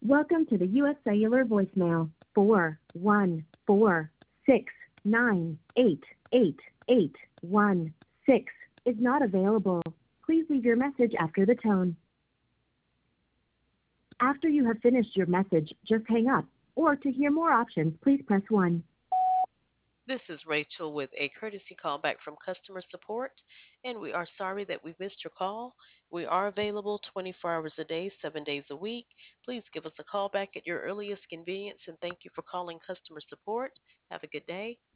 Welcome to the U.S. Cellular voicemail. 414-698-8816 is not available. Please leave your message after the tone. After you have finished your message, just hang up. Or to hear more options, please press 1. This is Rachel with a courtesy call back from customer support, and we are sorry that we missed your call. We are available 24 hours a day, 7 days a week. Please give us a call back at your earliest convenience, and thank you for calling customer support. Have a good day.